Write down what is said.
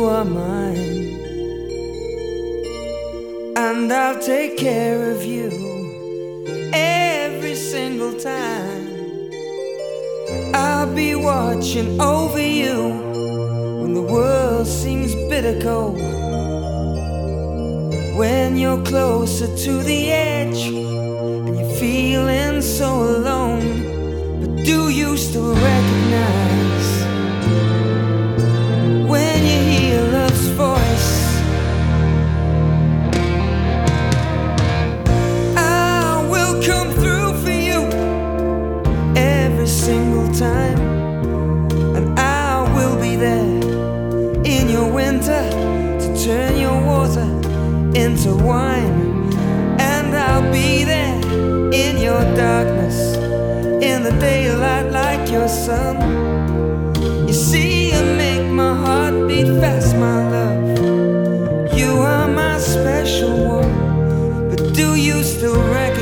are mine, and I'll take care of you every single time. I'll be watching over you when the world seems bitter cold, when you're closer to the edge and you're feeling so alone. But do you still recognize when you hear love's voice? I will come through for you every single time, and I will be there in your winter to turn your water into wine, and I'll be there in your darkness, in the daylight like your sun. You see, you make my heart beat fast, my love. You are my special one, but do you still recognize